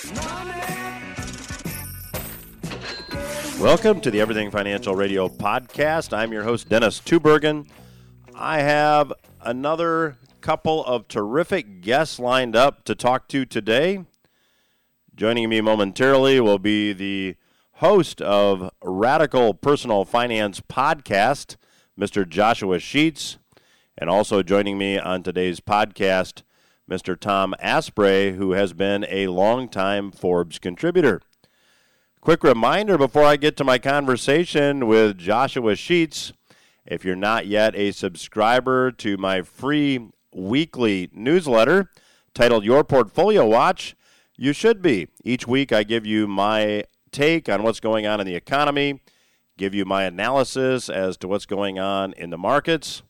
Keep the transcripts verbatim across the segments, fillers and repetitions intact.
Welcome to the Everything Financial Radio podcast. I'm your host, Dennis Tubbergen. I have another couple of terrific guests lined up to talk to today. Joining me momentarily will be the host of Radical Personal Finance Podcast, Mister Joshua Sheets, and also joining me on today's podcast, Mister Tom Asprey, who has been a longtime Forbes contributor. Quick reminder before I get to my conversation with Joshua Sheets, if you're not yet a subscriber to my free weekly newsletter titled Your Portfolio Watch, you should be. Each week I give you my take on what's going on in the economy, give you my analysis as to what's going on in the markets,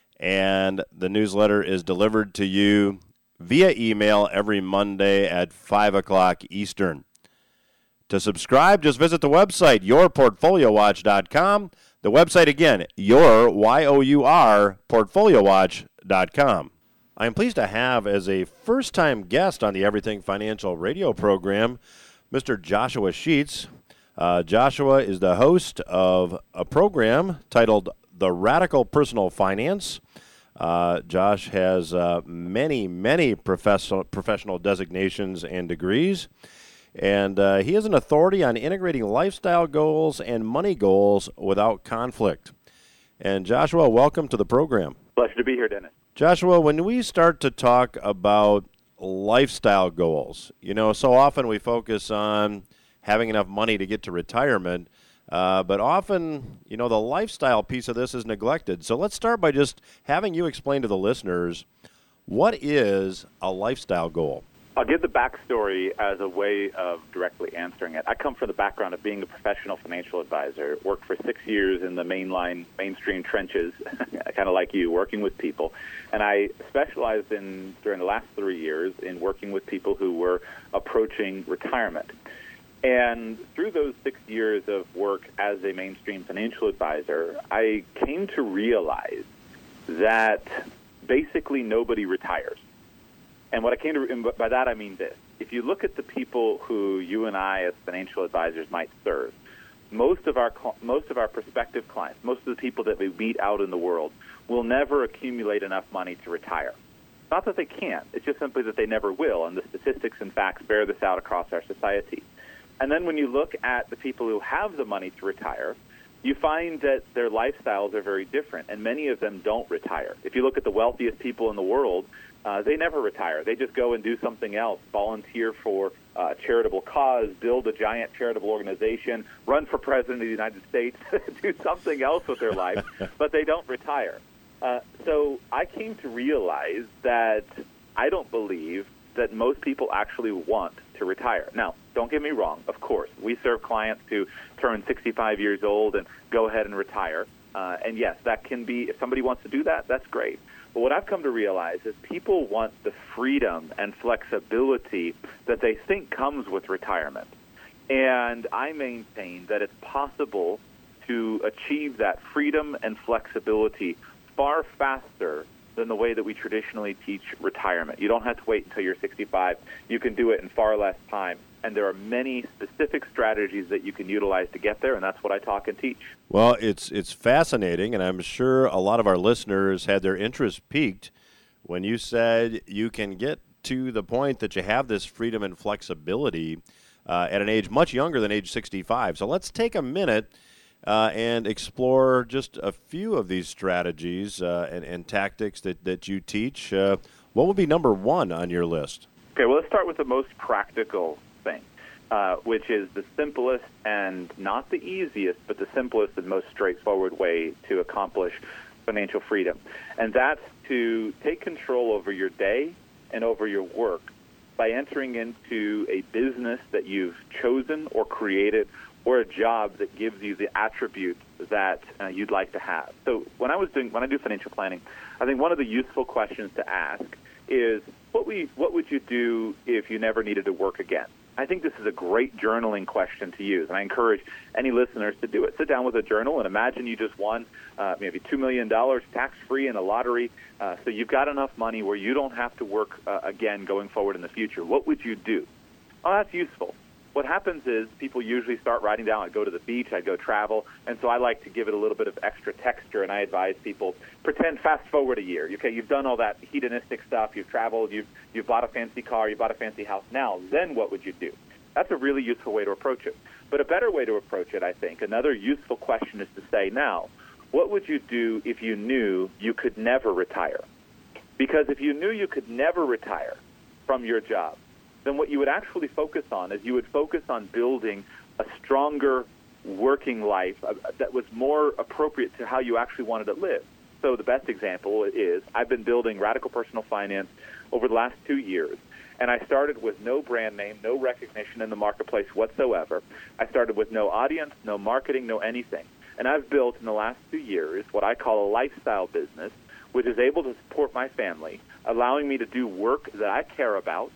and the newsletter is delivered to you via email every Monday at five o'clock Eastern. To subscribe, just visit the website, your portfolio watch dot com. The website again, your, Y O U R, portfolio watch dot com. I am pleased to have as a first-time guest on the Everything Financial Radio program, Mister Joshua Sheets. Uh, Joshua is the host of a program titled The Radical Personal Finance. Uh, Josh has uh, many, many professional professional designations and degrees. And uh, he is an authority on integrating lifestyle goals and money goals without conflict. And Joshua, welcome to the program. Pleasure to be here, Dennis. Joshua, when we start to talk about lifestyle goals, you know, so often we focus on having enough money to get to retirement, uh, but often, you know, the lifestyle piece of this is neglected. So let's start by just having you explain to the listeners, what is a lifestyle goal? I'll give the backstory as a way of directly answering it. I come from the background of being a professional financial advisor, worked for six years in the mainline, mainstream trenches, kind of like you, working with people. And I specialized in, during the last three years, in working with people who were approaching retirement. And through those six years of work as a mainstream financial advisor, I came to realize that basically nobody retires. And what I came to, and by that I mean this. If you look at the people who you and I as financial advisors might serve, most of our most of our prospective clients, most of the people that we meet out in the world, will never accumulate enough money to retire. Not that they can't, it's just simply that they never will, and the statistics and facts bear this out across our society. And then when you look at the people who have the money to retire, you find that their lifestyles are very different, and many of them don't retire. If you look at the wealthiest people in the world, Uh, they never retire. They just go and do something else, volunteer for uh, a charitable cause, build a giant charitable organization, run for president of the United States, do something else with their life, but they don't retire. Uh, so I came to realize that I don't believe that most people actually want to retire. Now, don't get me wrong. Of course, we serve clients who turn sixty-five years old and go ahead and retire. Uh, and yes, that can be, if somebody wants to do that, that's great. But what I've come to realize is people want the freedom and flexibility that they think comes with retirement. And I maintain that it's possible to achieve that freedom and flexibility far faster than the way that we traditionally teach retirement. You don't have to wait until you're sixty-five. You can do it in far less time. And there are many specific strategies that you can utilize to get there, and that's what I talk and teach. Well, it's it's fascinating, and I'm sure a lot of our listeners had their interest piqued when you said you can get to the point that you have this freedom and flexibility uh, at an age much younger than age sixty-five. So let's take a minute uh, and explore just a few of these strategies uh, and, and tactics that, that you teach. Uh, what would be number one on your list? Okay, well, let's start with the most practical thing, uh, which is the simplest and not the easiest, but the simplest and most straightforward way to accomplish financial freedom. And that's to take control over your day and over your work by entering into a business that you've chosen or created, or a job that gives you the attributes that uh, you'd like to have. So when I was doing, when I do financial planning, I think one of the useful questions to ask is, what would you, what would you do if you never needed to work again? I think this is a great journaling question to use, and I encourage any listeners to do it. Sit down with a journal and imagine you just won uh, maybe two million dollars tax-free in a lottery, uh, so you've got enough money where you don't have to work uh, again going forward in the future. What would you do? Oh, that's useful. What happens is people usually start writing down, I'd go to the beach, I'd go travel, and so I like to give it a little bit of extra texture, and I advise people, pretend fast forward a year. Okay, you've done all that hedonistic stuff, you've traveled, you've, you've bought a fancy car, you bought a fancy house. Now, then what would you do? That's a really useful way to approach it. But a better way to approach it, I think, another useful question is to say, now, what would you do if you knew you could never retire? Because if you knew you could never retire from your job, then what you would actually focus on is you would focus on building a stronger working life uh, that was more appropriate to how you actually wanted to live. So the best example is I've been building Radical Personal Finance over the last two years, and I started with no brand name, no recognition in the marketplace whatsoever. I started with no audience, no marketing, no anything. And I've built in the last two years what I call a lifestyle business, which is able to support my family, allowing me to do work that I care about,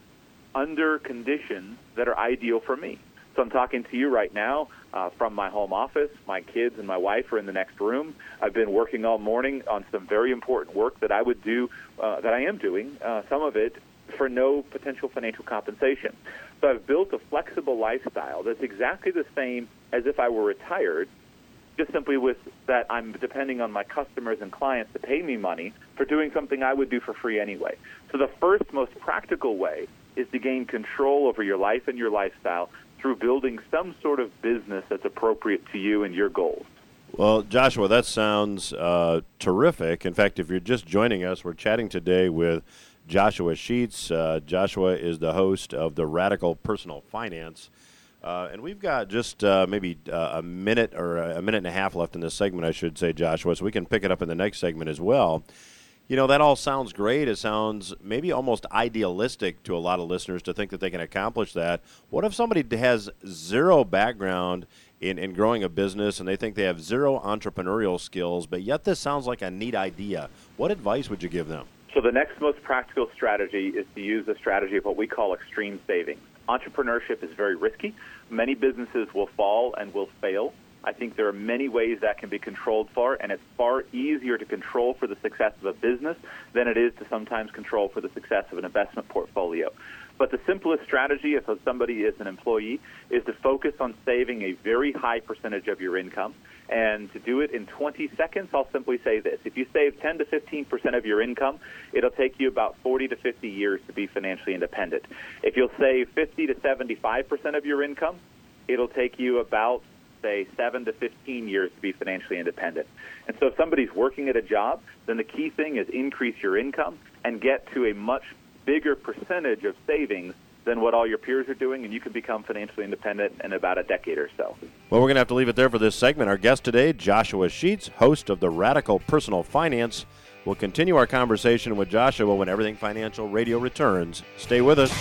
under conditions that are ideal for me. So I'm talking to you right now uh, from my home office. My kids and my wife are in the next room. I've been working all morning on some very important work that I would do, uh, that I am doing, uh, some of it for no potential financial compensation. So I've built a flexible lifestyle that's exactly the same as if I were retired, just simply with that I'm depending on my customers and clients to pay me money for doing something I would do for free anyway. So the first most practical way is to gain control over your life and your lifestyle through building some sort of business that's appropriate to you and your goals. Well, Joshua, that sounds uh, terrific. In fact, if you're just joining us, we're chatting today with Joshua Sheets. Uh, Joshua is the host of the Radical Personal Finance. Uh, and we've got just uh, maybe uh, a minute or a minute and a half left in this segment, I should say, Joshua, so we can pick it up in the next segment as well. You know, that all sounds great. It sounds maybe almost idealistic to a lot of listeners to think that they can accomplish that. What if somebody has zero background in, in growing a business and they think they have zero entrepreneurial skills, but yet this sounds like a neat idea? What advice would you give them? So the next most practical strategy is to use the strategy of what we call extreme savings. Entrepreneurship is very risky. Many businesses will fall and will fail. I think there are many ways that can be controlled for, and it's far easier to control for the success of a business than it is to sometimes control for the success of an investment portfolio. But the simplest strategy, if somebody is an employee, is to focus on saving a very high percentage of your income. And to do it in twenty seconds, I'll simply say this. If you save ten to fifteen percent of your income, it'll take you about forty to fifty years to be financially independent. If you'll save fifty to seventy-five percent of your income, it'll take you about, say, seven to fifteen years to be financially independent. And so if somebody's working at a job, then the key thing is increase your income and get to a much bigger percentage of savings than what all your peers are doing, and you can become financially independent in about a decade or so. Well, we're going to have to leave it there for this segment. Our guest today, Joshua Sheets, host of the Radical Personal Finance. We'll continue our conversation with Joshua when Everything Financial Radio returns. Stay with us.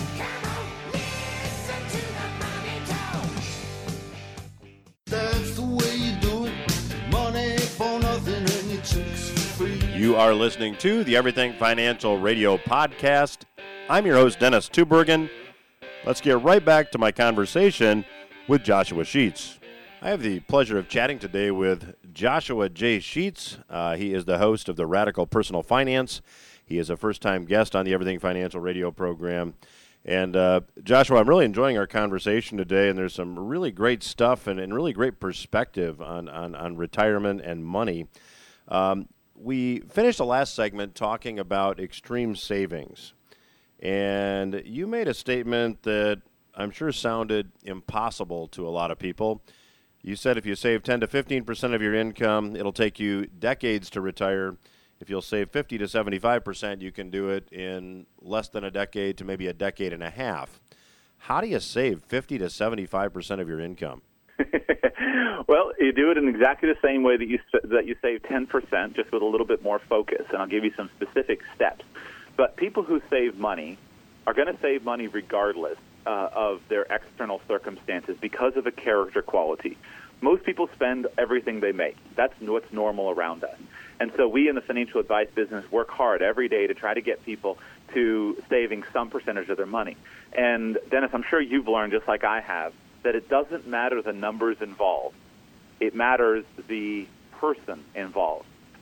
You are listening to the Everything Financial Radio podcast. I'm your host, Dennis Tubergen. Let's get right back to my conversation with Joshua Sheets. I have the pleasure of chatting today with Joshua J. Sheets. Uh, he is the host of the Radical Personal Finance. He is a first-time guest on the Everything Financial Radio program. And uh, Joshua, I'm really enjoying our conversation today, and there's some really great stuff and, and really great perspective on, on, on retirement and money. Um, we finished the last segment talking about extreme savings. And you made a statement that I'm sure sounded impossible to a lot of people. You said if you save ten to fifteen percent of your income, it'll take you decades to retire. If you'll save fifty to seventy-five percent, you can do it in less than a decade to maybe a decade and a half. How do you save fifty to seventy-five percent of your income? Well, you do it in exactly the same way that you that you save ten percent, just with a little bit more focus. And I'll give you some specific steps. But people who save money are going to save money regardless uh, of their external circumstances because of a character quality. Most people spend everything they make. That's what's normal around us. And so we in the financial advice business work hard every day to try to get people to saving some percentage of their money. And, Dennis, I'm sure you've learned, just like I have, that it doesn't matter the numbers involved. It matters the person involved.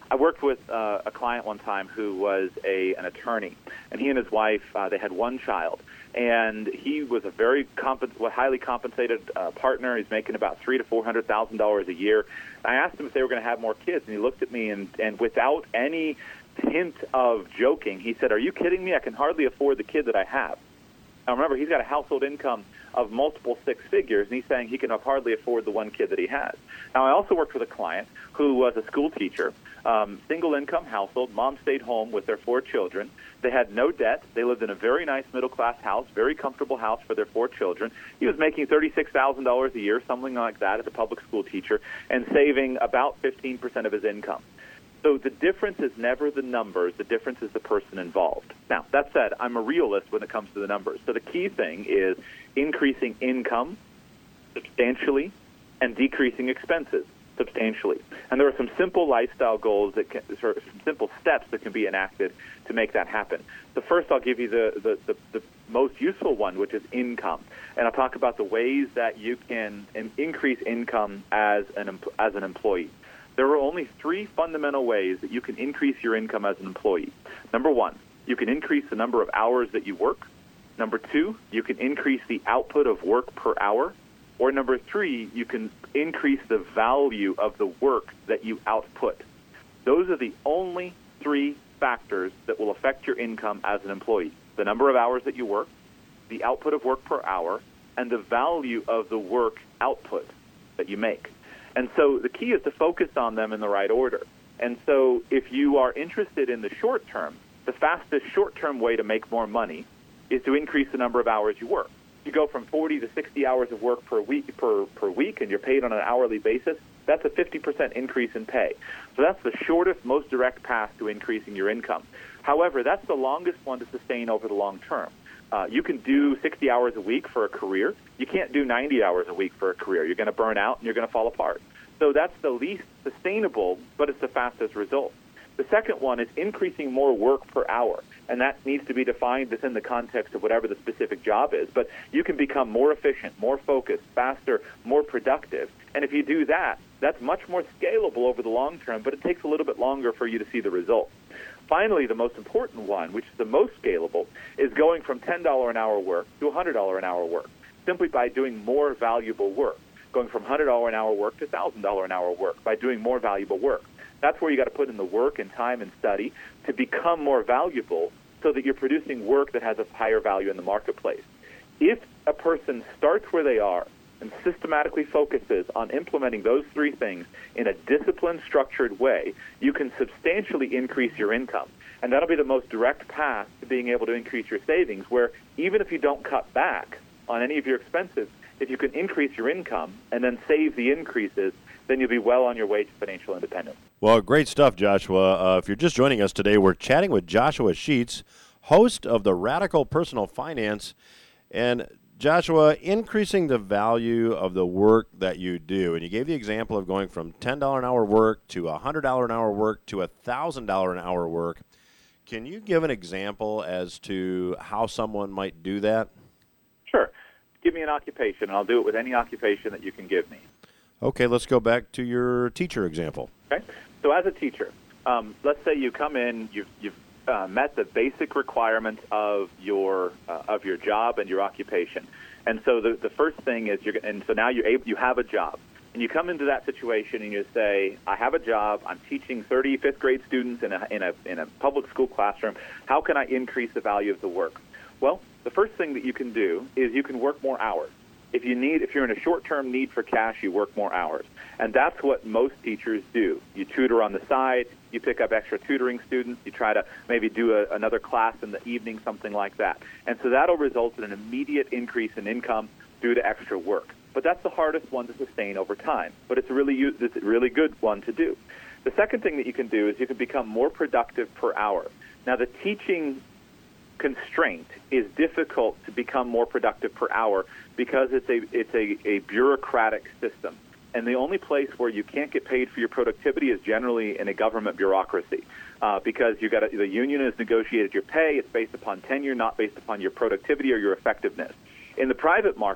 I worked with uh, a client one time who was a an attorney, and he and his wife, uh, they had one child, and he was a very comp- highly compensated uh, partner. He's making about three to four hundred thousand dollars a year. I asked him if they were going to have more kids, and he looked at me, and, and without any hint of joking, he said, "Are you kidding me? I can hardly afford the kid that I have." Now, remember, he's got a household income of multiple six figures, and he's saying he can hardly afford the one kid that he has. Now, I also worked with a client who was a school teacher, um, single-income household. Mom stayed home with their four children. They had no debt. They lived in a very nice middle-class house, very comfortable house for their four children. He was making thirty-six thousand dollars a year, something like that, as a public school teacher, and saving about fifteen percent of his income. So the difference is never the numbers. The difference is the person involved. Now, that said, I'm a realist when it comes to the numbers. So the key thing is increasing income substantially and decreasing expenses substantially. And there are some simple lifestyle goals, that can, sort of some simple steps that can be enacted to make that happen. The first, I'll give you the, the, the, the most useful one, which is income. And I'll talk about the ways that you can increase income as an, as an employee. There are only three fundamental ways that you can increase your income as an employee. Number one, you can increase the number of hours that you work. Number two, you can increase the output of work per hour. Or number three, you can increase the value of the work that you output. Those are the only three factors that will affect your income as an employee: the number of hours that you work, the output of work per hour, and the value of the work output that you make. And so the key is to focus on them in the right order. And so if you are interested in the short term, the fastest short-term way to make more money is to increase the number of hours you work. You go from forty to sixty hours of work per week, per, per week, and you're paid on an hourly basis. That's a fifty percent increase in pay. So that's the shortest, most direct path to increasing your income. However, that's the longest one to sustain over the long term. Uh, you can do sixty hours a week for a career. You can't do ninety hours a week for a career. You're going to burn out and you're going to fall apart. So that's the least sustainable, but it's the fastest result. The second one is increasing more work per hour, and that needs to be defined within the context of whatever the specific job is. But you can become more efficient, more focused, faster, more productive. And if you do that, that's much more scalable over the long term, but it takes a little bit longer for you to see the results. Finally, the most important one, which is the most scalable, is going from ten dollars an hour work to one hundred dollars an hour work, simply by doing more valuable work, going from one hundred dollars an hour work to one thousand dollars an hour work by doing more valuable work. That's where you got to put in the work and time and study to become more valuable so that you're producing work that has a higher value in the marketplace. If a person starts where they are and systematically focuses on implementing those three things in a disciplined, structured way, you can substantially increase your income. And that'll be the most direct path to being able to increase your savings, where even if you don't cut back on any of your expenses, if you can increase your income and then save the increases, then you'll be well on your way to financial independence. Well, great stuff, Joshua. Uh, if you're just joining us today, we're chatting with Joshua Sheets, host of the Radical Personal Finance. And Joshua, increasing the value of the work that you do, and you gave the example of going from ten dollars an hour work to one hundred dollars an hour work to one thousand dollars an hour work. Can you give an example as to how someone might do that? Sure. Give me an occupation, and I'll do it with any occupation that you can give me. Okay, let's go back to your teacher example. Okay. So as a teacher, um, let's say you come in, you've, you've uh, met the basic requirements of your uh, of your job and your occupation, and so the the first thing is you're and so now you're able, you have a job, and you come into that situation and you say, I have a job, I'm teaching thirty fifth grade students in a in a in a public school classroom. How can I increase the value of the work? Well, the first thing that you can do is you can work more hours. If you need, if you're in a short-term need for cash, you work more hours. And that's what most teachers do. You tutor on the side, you pick up extra tutoring students, you try to maybe do a, another class in the evening, something like that. And so that'll result in an immediate increase in income due to extra work. But that's the hardest one to sustain over time. But it's a really, it's a really good one to do. The second thing that you can do is you can become more productive per hour. Now, the teaching constraint is difficult to become more productive per hour because it's a it's a, a bureaucratic system. And the only place where you can't get paid for your productivity is generally in a government bureaucracy, uh, because you got a, the union has negotiated your pay. It's based upon tenure, not based upon your productivity or your effectiveness. In the private market,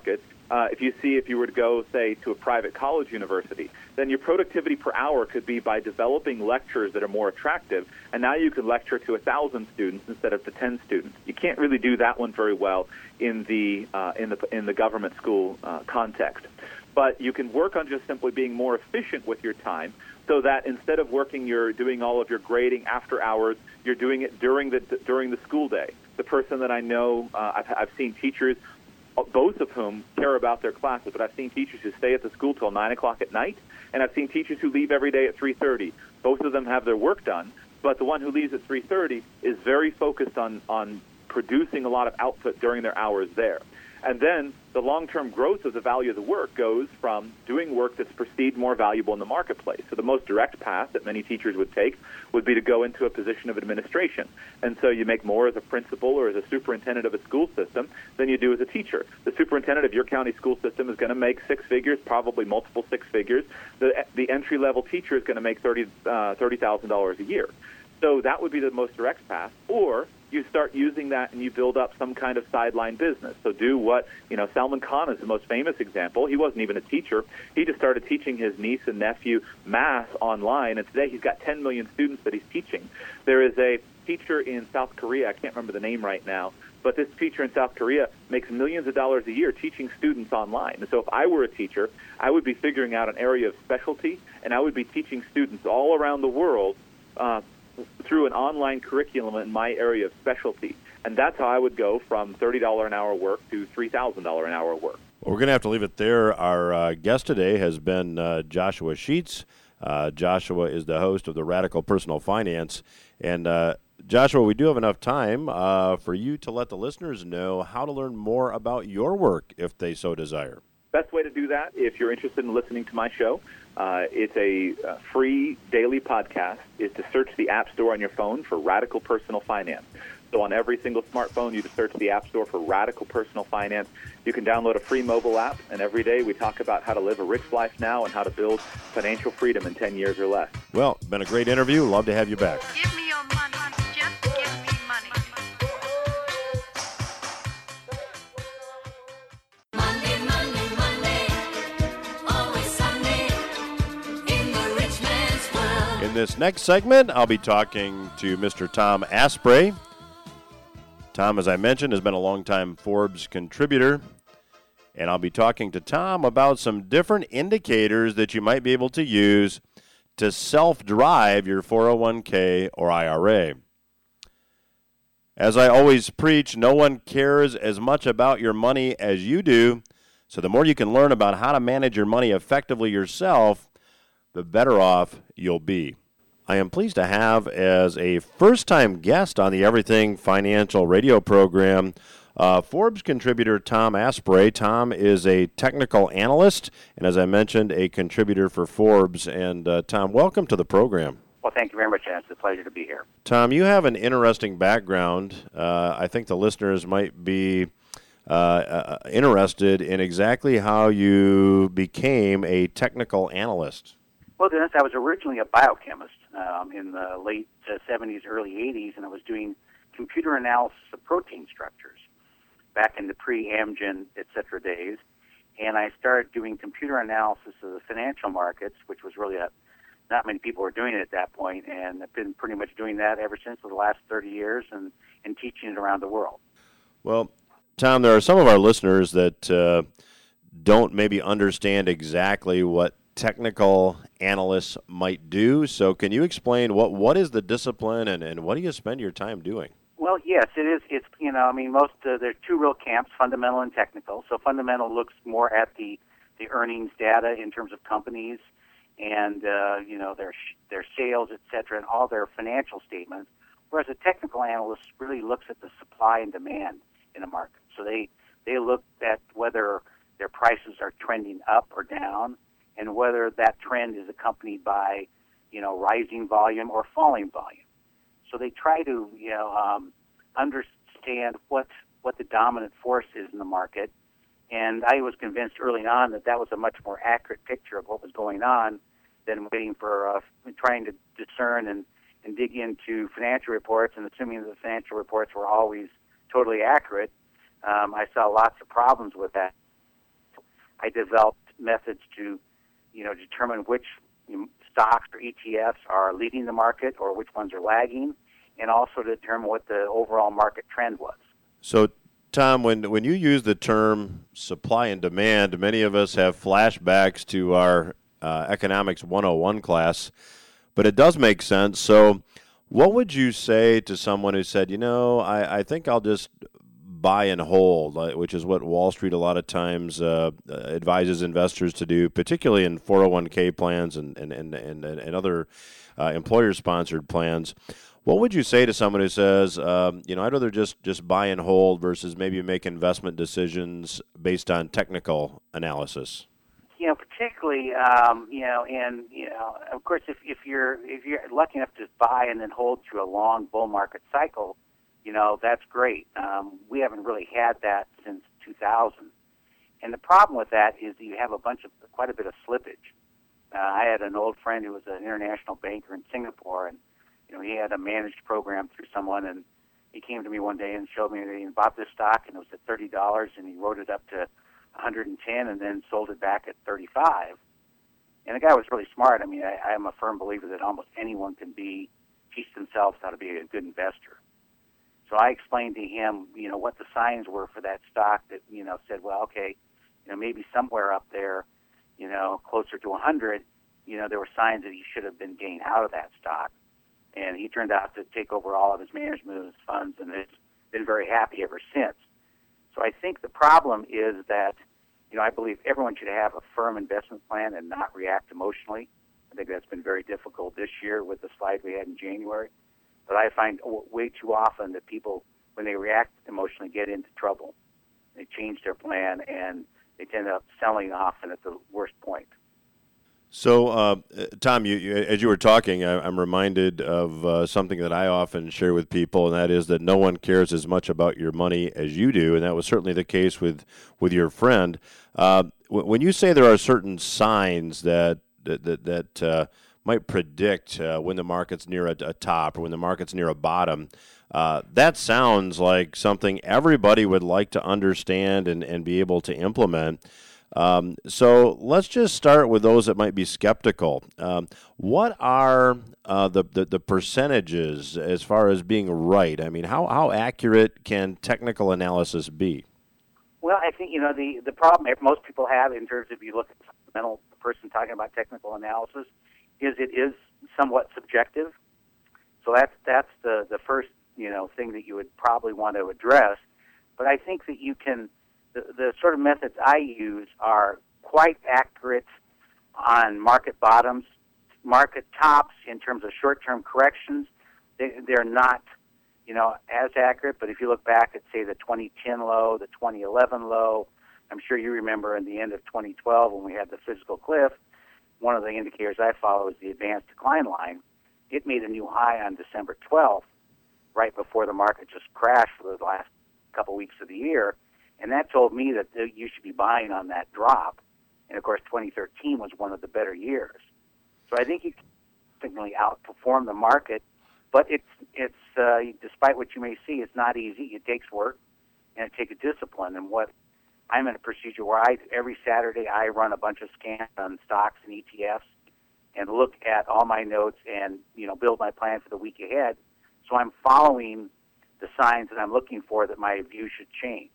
Uh, if you see, if you were to go, say, to a private college university, then your productivity per hour could be by developing lectures that are more attractive, and now you could lecture to a thousand students instead of to ten students. You can't really do that one very well in the uh, in the in the government school uh, context. But you can work on just simply being more efficient with your time, so that instead of working, you're doing all of your grading after hours, you're doing it during the during the school day. The person that I know, uh, I've, I've seen teachers, both of whom care about their classes, but I've seen teachers who stay at the school till nine o'clock at night, and I've seen teachers who leave every day at three thirty. Both of them have their work done, but the one who leaves at three thirty is very focused on, on producing a lot of output during their hours there. And then the long-term growth of the value of the work goes from doing work that's perceived more valuable in the marketplace. So the most direct path that many teachers would take would be to go into a position of administration. And so you make more as a principal or as a superintendent of a school system than you do as a teacher. The superintendent of your county school system is going to make six figures, probably multiple six figures. The, the entry-level teacher is going to make thirty thousand dollars a year. So that would be the most direct path. Or you start using that and you build up some kind of sideline business. So do what, you know, Salman Khan is the most famous example. He wasn't even a teacher. He just started teaching his niece and nephew math online, and today he's got ten million students that he's teaching. There is a teacher in South Korea, I can't remember the name right now, but this teacher in South Korea makes millions of dollars a year teaching students online. And so if I were a teacher, I would be figuring out an area of specialty, and I would be teaching students all around the world uh, through an online curriculum in my area of specialty. And that's how I would go from thirty dollars an hour work to three thousand dollars an hour work. Well, we're going to have to leave it there. Our uh, guest today has been uh, Joshua Sheets. Uh, Joshua is the host of the Radical Personal Finance. And uh, Joshua, we do have enough time uh, for you to let the listeners know how to learn more about your work if they so desire. Best way to do that, if you're interested in listening to my show, uh, it's a uh, free daily podcast, is to search the App Store on your phone for Radical Personal Finance. So on every single smartphone, you just search the App Store for Radical Personal Finance. You can download a free mobile app, and every day we talk about how to live a rich life now and how to build financial freedom in ten years or less. Well, been a great interview. Love to have you back. Give me your money. Just give me money. Monday, Monday, Monday, always Sunday in the rich man's world. In this next segment, I'll be talking to Mister Tom Asprey. Tom, as I mentioned, has been a longtime Forbes contributor, and I'll be talking to Tom about some different indicators that you might be able to use to self-drive your four oh one k or I R A. As I always preach, no one cares as much about your money as you do, so the more you can learn about how to manage your money effectively yourself, the better off you'll be. I am pleased to have as a first-time guest on the Everything Financial radio program uh, Forbes contributor Tom Asprey. Tom is a technical analyst and, as I mentioned, a contributor for Forbes. And, uh, Tom, welcome to the program. Well, thank you very much, Chance. It's a pleasure to be here. Tom, you have an interesting background. Uh, I think the listeners might be uh, uh, interested in exactly how you became a technical analyst. Well, Dennis, I was originally a biochemist um, in the late uh, seventies, early eighties, and I was doing computer analysis of protein structures back in the pre-Amgen, et cetera days. And I started doing computer analysis of the financial markets, which was really a, not many people were doing it at that point, and I've been pretty much doing that ever since for the last thirty years and, and teaching it around the world. Well, Tom, there are some of our listeners that uh, don't maybe understand exactly what technical analysts might do. So can you explain what, what is the discipline and, and what do you spend your time doing? Well, yes, it is. It's, you know, I mean, most, uh, there's two real camps, fundamental and technical. So fundamental looks more at the, the earnings data in terms of companies and, uh, you know, their, their sales, et cetera, and all their financial statements. Whereas a technical analyst really looks at the supply and demand in the market. So they, they look at whether their prices are trending up or down, and whether that trend is accompanied by, you know, rising volume or falling volume. So they try to, you know, um, understand what what the dominant force is in the market. And I was convinced early on that that was a much more accurate picture of what was going on than waiting for uh, trying to discern and, and dig into financial reports and assuming that the financial reports were always totally accurate. Um, I saw lots of problems with that. I developed methods to, you know, determine which you know, stocks or E T Fs are leading the market or which ones are lagging, and also to determine what the overall market trend was. So, Tom, when when you use the term supply and demand, many of us have flashbacks to our uh, economics one oh one class, but it does make sense. So, what would you say to someone who said, you know, I, I think I'll just buy and hold, uh, which is what Wall Street a lot of times uh, advises investors to do, particularly in four oh one k plans and, and, and, and, and other uh, employer-sponsored plans. What would you say to someone who says, um, you know, I'd rather just, just buy and hold versus maybe make investment decisions based on technical analysis? You know, particularly, um, you know, and you know, of course, if, if you're if you're lucky enough to buy and then hold through a long bull market cycle, you know, that's great. Um, we haven't really had that since two thousand, and the problem with that is that you have a bunch of quite a bit of slippage. Uh, I had an old friend who was an international banker in Singapore, and you know, he had a managed program through someone, and he came to me one day and showed me that he bought this stock, and it was at thirty dollars, and he wrote it up to one hundred ten and then sold it back at thirty-five. And the guy was really smart. I mean, I, I am a firm believer that almost anyone can be, teach themselves how to be a good investor. So I explained to him, you know, what the signs were for that stock that, you know, said, well, okay, you know, maybe somewhere up there, you know, closer to one hundred, you know, there were signs that he should have been getting out of that stock. And he turned out to take over all of his management of his funds, and has been very happy ever since. So I think the problem is that, you know, I believe everyone should have a firm investment plan and not react emotionally. I think that's been very difficult this year with the slide we had in January. But I find way too often that people, when they react emotionally, get into trouble. They change their plan, and they end up selling often at the worst point. So, uh, Tom, you, you, as you were talking, I, I'm reminded of uh, something that I often share with people, and that is that no one cares as much about your money as you do, and that was certainly the case with, with your friend. Uh, w- when you say there are certain signs that that that, that uh, might predict uh, when the market's near a, a top or when the market's near a bottom, uh, that sounds like something everybody would like to understand and, and be able to implement. Um, so let's just start with those that might be skeptical. Um, what are uh, the, the the percentages as far as being right? I mean, how, how accurate can technical analysis be? Well, I think, you know, the, the problem that most people have in terms of, if you look at the fundamental person talking about technical analysis, is it is somewhat subjective. So that's that's the, the first, you know, thing that you would probably want to address. But I think that you can, the, the sort of methods I use are quite accurate on market bottoms, market tops in terms of short-term corrections. They, they're not, you know, as accurate, but if you look back at, say, the twenty ten low, the twenty eleven low, I'm sure you remember in the end of twenty twelve when we had the physical cliff, one of the indicators I follow is the advanced decline line. It made a new high on December twelfth, right before the market just crashed for the last couple weeks of the year, and that told me that you should be buying on that drop. And, of course, twenty thirteen was one of the better years. So I think you can significantly outperform the market, but it's, it's uh, despite what you may see, it's not easy. It takes work, and it takes a discipline. And what I'm in a procedure where I every Saturday I run a bunch of scans on stocks and E T Fs and look at all my notes and, you know, build my plan for the week ahead. So I'm following the signs that I'm looking for that my view should change.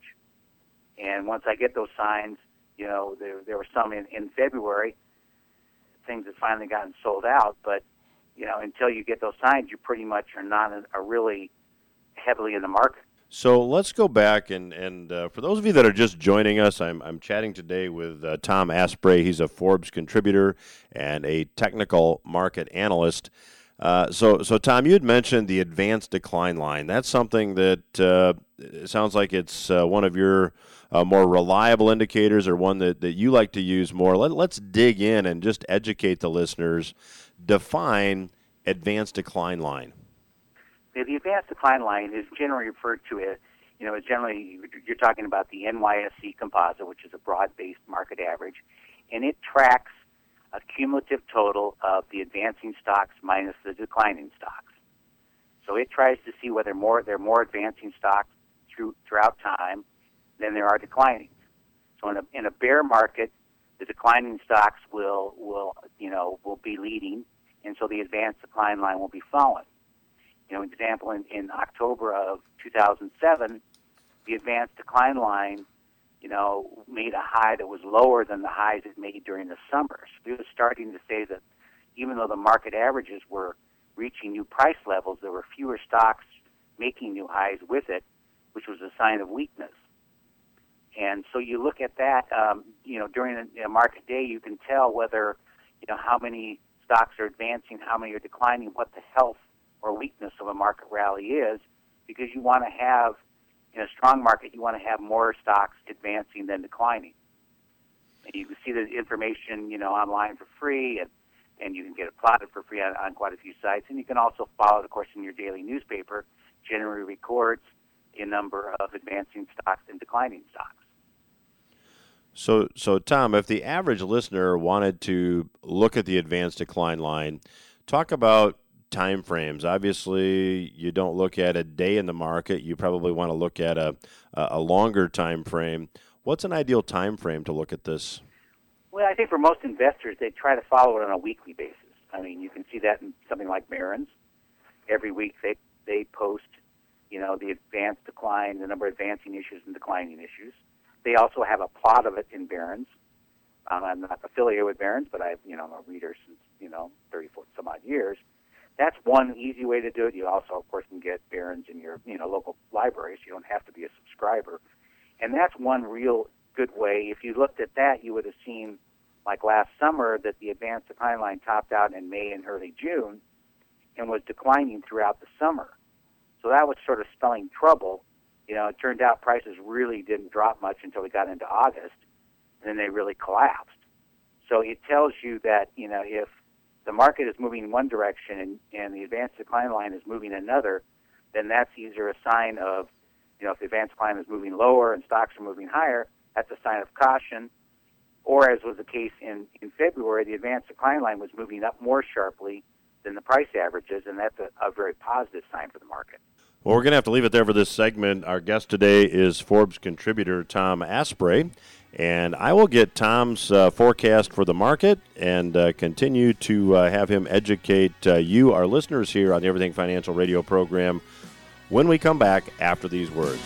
And once I get those signs, you know, there there were some in, in February, things that finally gotten sold out. But, you know, until you get those signs, you pretty much are not are really heavily in the market. So let's go back, and, and uh, for those of you that are just joining us, I'm, I'm chatting today with uh, Tom Asprey. He's a Forbes contributor and a technical market analyst. Uh, so, so Tom, you had mentioned the advanced decline line. That's something that uh, it sounds like it's uh, one of your uh, more reliable indicators, or one that, that you like to use more. Let, let's dig in and just educate the listeners. Define advanced decline line. The advanced decline line is generally referred to as, you know, generally you're talking about the N Y S E composite, which is a broad-based market average, and it tracks a cumulative total of the advancing stocks minus the declining stocks. So it tries to see whether more there are more advancing stocks through, throughout time than there are declining. So in a in a bear market, the declining stocks will will you know will be leading, and so the advanced decline line will be following. You know, example in, in October of two thousand seven, the advanced decline line, you know, made a high that was lower than the highs it made during the summer. So it was starting to say that even though the market averages were reaching new price levels, there were fewer stocks making new highs with it, which was a sign of weakness. And so you look at that, um, you know, during a, a market day, you can tell whether, you know, how many stocks are advancing, how many are declining, what the health or weakness of a market rally is, because you want to have, in a strong market, you want to have more stocks advancing than declining. And you can see the information, you know, online for free, and, and you can get it plotted for free on, on quite a few sites. And you can also follow, of course, in your daily newspaper, generally records a number of advancing stocks and declining stocks. So, so Tom, if the average listener wanted to look at the advanced decline line, talk about time frames. Obviously, you don't look at a day in the market. You probably want to look at a a longer time frame. What's an ideal time frame to look at this? Well, I think for most investors, they try to follow it on a weekly basis. I mean, you can see that in something like Barron's. Every week they they post, you know, the advanced decline, the number of advancing issues and declining issues. They also have a plot of it in Barron's. Um, I'm not affiliated with Barron's, but I, you know, I'm a reader since, you know, thirty-four some odd years. That's one easy way to do it. You also, of course, can get Barron's in your, you know, local libraries. You don't have to be a subscriber. And that's one real good way. If you looked at that, you would have seen, like last summer, that the advanced decline line topped out in May and early June and was declining throughout the summer. So that was sort of spelling trouble. You know, it turned out prices really didn't drop much until we got into August, and then they really collapsed. So it tells you that, you know, if the market is moving in one direction and, and the advanced decline line is moving another, then that's either a sign of, you know, if the advanced decline is moving lower and stocks are moving higher, that's a sign of caution. Or as was the case in, in February, the advanced decline line was moving up more sharply than the price averages, and that's a, a very positive sign for the market. Well, we're going to have to leave it there for this segment. Our guest today is Forbes contributor Tom Asprey, and I will get Tom's uh, forecast for the market and uh, continue to uh, have him educate uh, you, our listeners here on the Everything Financial Radio program when we come back after these words.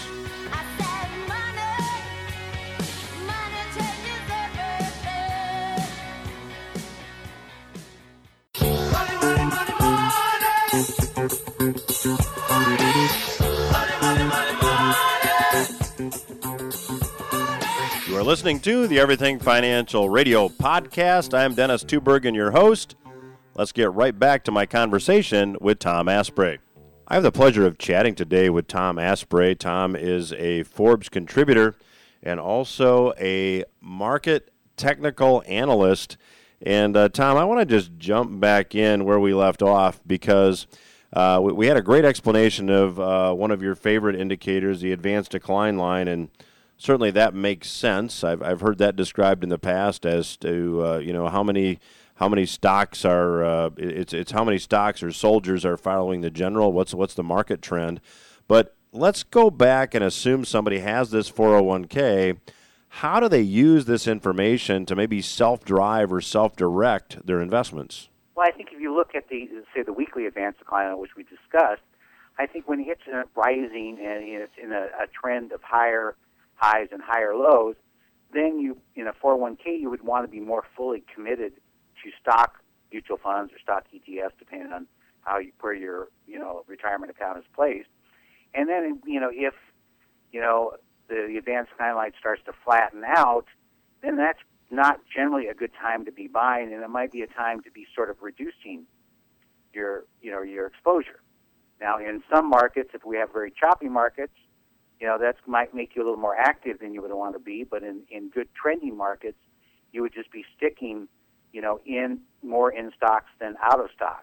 You are listening to the Everything Financial Radio podcast. I'm Dennis Tubbergen, your host. Let's get right back to my conversation with Tom Asprey. I have the pleasure of chatting today with Tom Asprey. Tom is a Forbes contributor and also a market technical analyst. And uh, Tom, I want to just jump back in where we left off because uh, we, we had a great explanation of uh, one of your favorite indicators, the advanced decline line, and certainly that makes sense. I've I've heard that described in the past as to uh, you know how many how many stocks are uh, it's it's how many stocks or soldiers are following the general. What's what's the market trend? But let's go back and assume somebody has this four oh one k. How do they use this information to maybe self-drive or self-direct their investments? Well, I think if you look at the say the weekly advanced decline, which we discussed, I think when it hits a rising and it's in a, a trend of higher highs and higher lows, then you, in a four oh one k, you would want to be more fully committed to stock mutual funds or stock E T Fs, depending on how you, where your, you know, retirement account is placed. And then, you know, if, you know, the, the advanced decline line starts to flatten out, then that's not generally a good time to be buying, and it might be a time to be sort of reducing your, you know, your exposure. Now, in some markets, if we have very choppy markets, you know, that might make you a little more active than you would want to be, but in, in good trending markets, you would just be sticking, you know, in more in stocks than out of stocks.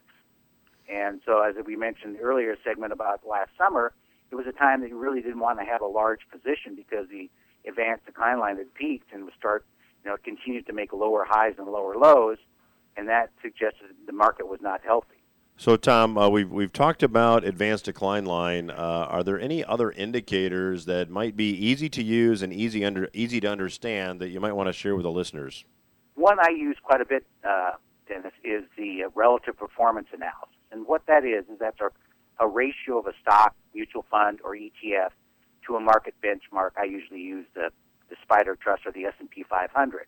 And so, as we mentioned earlier segment about last summer, it was a time that you really didn't want to have a large position because the advanced decline line had peaked and would start, you know, continued to make lower highs and lower lows, and that suggested the market was not healthy. So, Tom, uh, we've we've talked about advanced decline line. Uh, are there any other indicators that might be easy to use and easy under easy to understand that you might want to share with the listeners? One I use quite a bit, uh, Dennis, is the uh, relative performance analysis. And what that is, is that's a, a ratio of a stock, mutual fund, or E T F to a market benchmark. I usually use the, the Spider Trust or the S and P five hundred.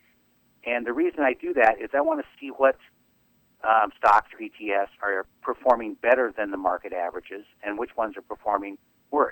And the reason I do that is I want to see what um, stocks or E T Fs are performing better than the market averages and which ones are performing worse.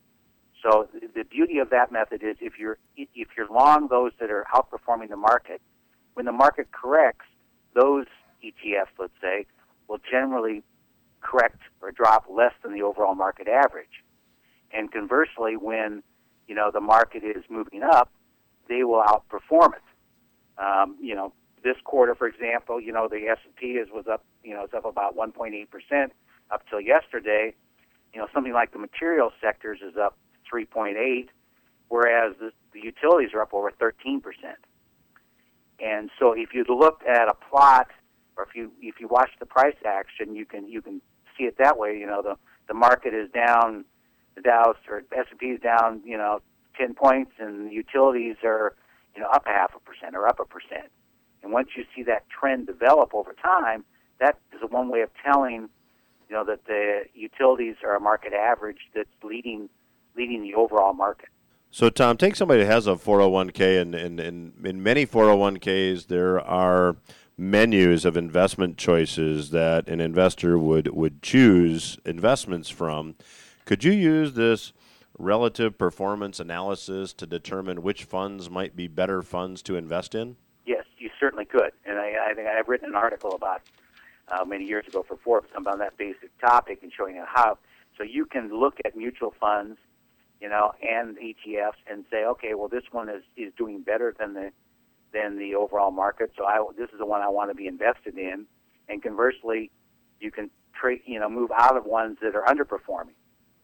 So the beauty of that method is if you're if you're long those that are outperforming the market, when the market corrects, those E T Fs, let's say, will generally correct or drop less than the overall market average. And conversely, when you know the market is moving up, they will outperform it. Um, you know, this quarter, for example, you know the S and P is was up, you know, it's up about one point eight percent up till yesterday. You know, something like the materials sectors is up three point eight, whereas the, the utilities are up over thirteen percent. And so, if you look at a plot, or if you if you watch the price action, you can you can see it that way. You know, the the market is down, the Dow's or S and P is down, you know, ten points, and the utilities are, you know, up a half a percent or up a percent. And once you see that trend develop over time, that is a one way of telling, you know, that the utilities are a market average that's leading leading the overall market. So, Tom, take somebody that has a four oh one k, and, and, and in many four oh one k's, there are menus of investment choices that an investor would, would choose investments from. Could you use this relative performance analysis to determine which funds might be better funds to invest in? Yes, you certainly could. And I, I think I've written an article about uh, many years ago for Forbes about that basic topic and showing you how. So you can look at mutual funds, you know, and E T Fs and say, okay, well, this one is, is doing better than the than the overall market, so I, this is the one I want to be invested in. And conversely, you can trade, you know, move out of ones that are underperforming,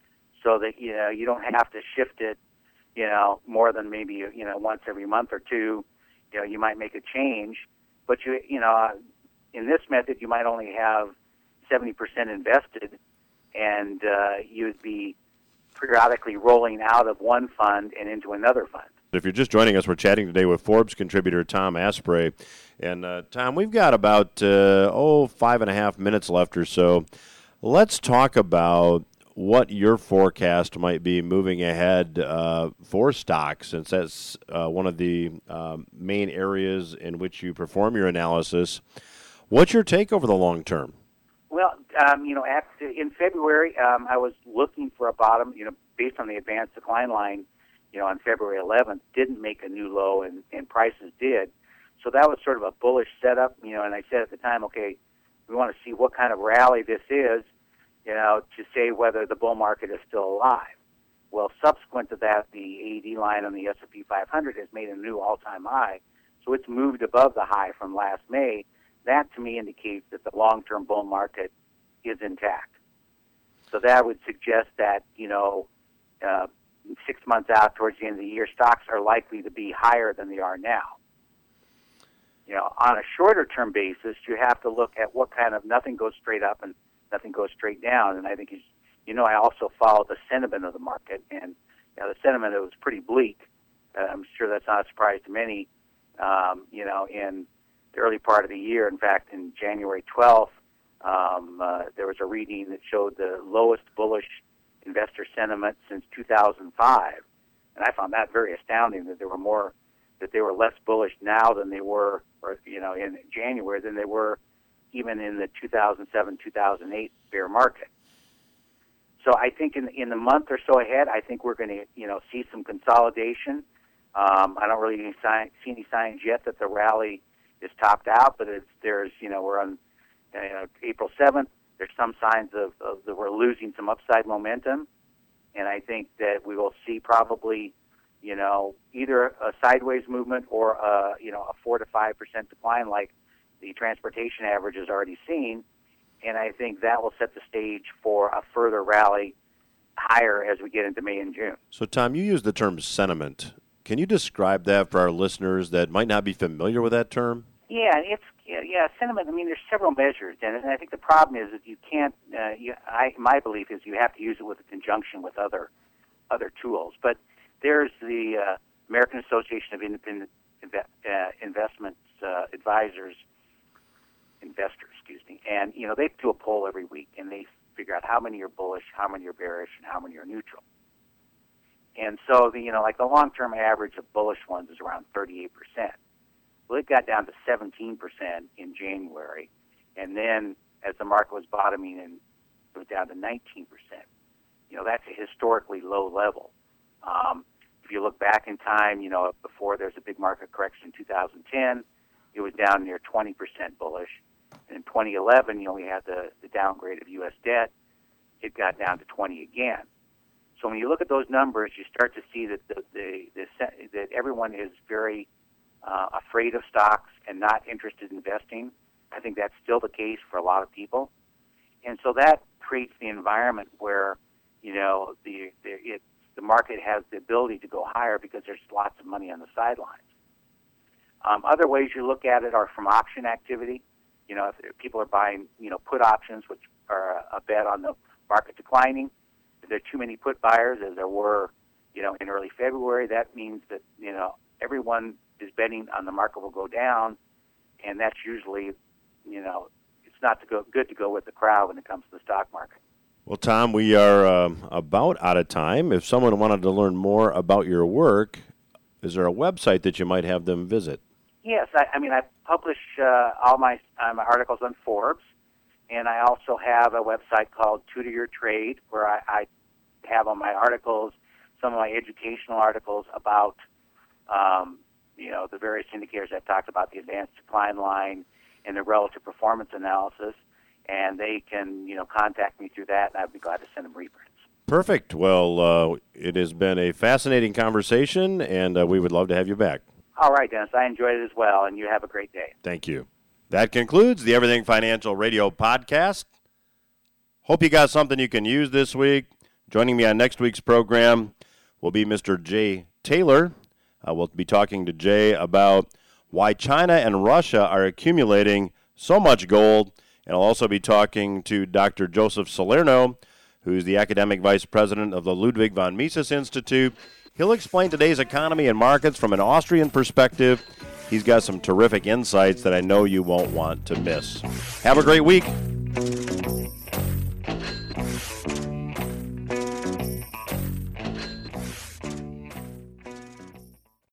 so that you know you don't have to shift it, you know, more than maybe you know once every month or two. You know, you might make a change, but you you know, in this method, you might only have seventy percent invested, and uh, you'd be periodically rolling out of one fund and into another fund. If you're just joining us, we're chatting today with Forbes contributor Tom Asprey. And, uh, Tom, we've got about, uh, oh, five and a half minutes left or so. Let's talk about what your forecast might be moving ahead uh, for stocks, since that's uh, one of the uh, main areas in which you perform your analysis. What's your take over the long term? Well, um, you know, at, in February, um, I was looking for a bottom, you know, based on the advanced decline line, you know, on February eleventh, didn't make a new low, and, and prices did. So that was sort of a bullish setup, you know, and I said at the time, okay, we want to see what kind of rally this is, you know, to say whether the bull market is still alive. Well, subsequent to that, the A E D line on the S and P five hundred has made a new all-time high, so it's moved above the high from last May. That, to me, indicates that the long-term bull market is intact. So that would suggest that, you know, uh, six months out towards the end of the year, stocks are likely to be higher than they are now. You know, on a shorter-term basis, you have to look at what kind of, nothing goes straight up and nothing goes straight down. And I think, you, you know, I also follow the sentiment of the market, and you know, the sentiment was pretty bleak. Uh, I'm sure that's not a surprise to many, um, you know, in the early part of the year. In fact, in January twelfth, um, uh, there was a reading that showed the lowest bullish investor sentiment since two thousand five, and I found that very astounding. That there were more, that they were less bullish now than they were, or you know, in January than they were even in the two thousand seven, two thousand eight bear market. So I think in in the month or so ahead, I think we're going to you know see some consolidation. Um, I don't really sign, see any signs yet that the rally is topped out, but it's, there's you know we're on you know, April seventh. There's some signs of, of that we're losing some upside momentum, and I think that we will see probably, you know, either a sideways movement or a, you know a four to five percent decline, like the transportation average is already seen, and I think that will set the stage for a further rally higher as we get into May and June. So, Tom, you use the term sentiment. Can you describe that for our listeners that might not be familiar with that term? Yeah, it's yeah, yeah, sentiment. I mean, there's several measures, Dennis, and I think the problem is that you can't. Uh, you, I, my belief is you have to use it with a conjunction with other other tools. But there's the uh, American Association of Independent Inve- uh, Investments uh, Advisors, investors, excuse me, and you know they do a poll every week, and they figure out how many are bullish, how many are bearish, and how many are neutral. And so, the you know, like the long-term average of bullish ones is around thirty-eight percent. Well, it got down to seventeen percent in January, and then as the market was bottoming, and it was down to nineteen percent. You know, that's a historically low level. Um, if you look back in time, you know, before there's a big market correction in two thousand ten, it was down near twenty percent bullish. And in twenty eleven, you know, we had the, the downgrade of U S debt. It got down to twenty again. So when you look at those numbers, you start to see that the, the, the that everyone is very uh, afraid of stocks and not interested in investing. I think that's still the case for a lot of people, and so that creates the environment where you know the the, it, the market has the ability to go higher because there's lots of money on the sidelines. Um, other ways you look at it are from option activity. You know, if people are buying you know put options, which are a bet on the market declining. If there are too many put buyers, as there were, you know, in early February, that means that, you know, everyone is betting on the market will go down, and that's usually, you know, it's not to go, good to go with the crowd when it comes to the stock market. Well, Tom, we are um, about out of time. If someone wanted to learn more about your work, is there a website that you might have them visit? Yes, I, I mean, I publish uh, all my, uh, my articles on Forbes, and I also have a website called Tutor Your Trade, where I, I have on my articles some of my educational articles about, um, you know, the various indicators I've talked about, the advanced decline line and the relative performance analysis, and they can, you know, contact me through that, and I'd be glad to send them reprints. Perfect. Well, uh, it has been a fascinating conversation, and uh, we would love to have you back. All right, Dennis, I enjoyed it as well, and you have a great day. Thank you. That concludes the Everything Financial Radio podcast. Hope you got something you can use this week. Joining me on next week's program will be Mister Jay Taylor. Uh, we'll be talking to Jay about why China and Russia are accumulating so much gold. And I'll also be talking to Doctor Joseph Salerno, who's the academic vice president of the Ludwig von Mises Institute. He'll explain today's economy and markets from an Austrian perspective. He's got some terrific insights that I know you won't want to miss. Have a great week.